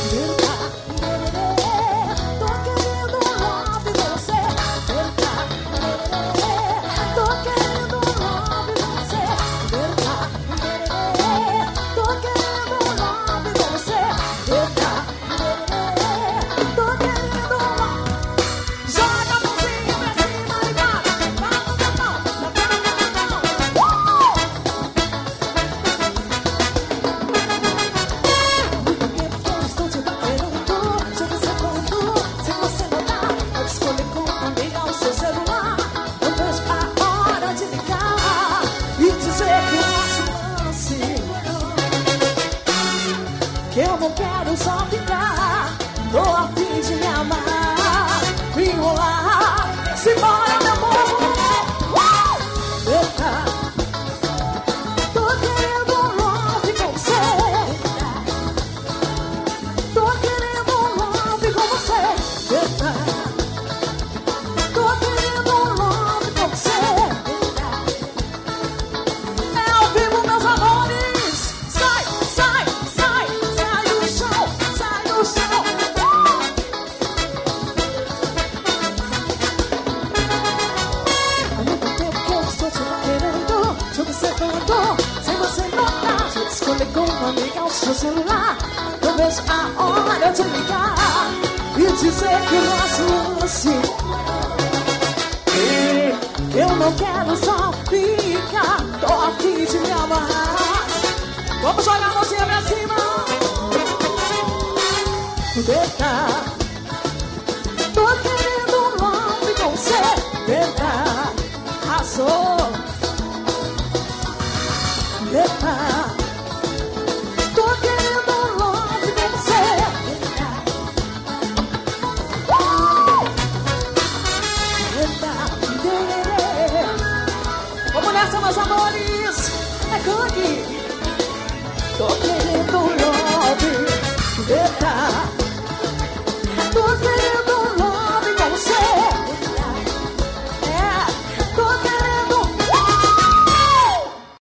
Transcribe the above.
Que eu não quero só ficar, tô a fim de me amar, me enrolar, se embora meu amor. Eita, tô querendo um love com você, tô querendo um love com você. Eita, tô querendo um love com você. É ao vivo, meus amores, sai, sai, sai. Sem você notar, já escolhi como ligar o seu celular. Eu vejo a hora de ligar e dizer que o nosso lance. Eu não quero só ficar, tô a fim de me amar. Vamos jogar a mãozinha pra cima. Eita, tô querendo um love com você. Eita, arrasou. Eita, tô querendo um love com você. Eita, vamos nessa, meus amores. É cookie. Tô querendo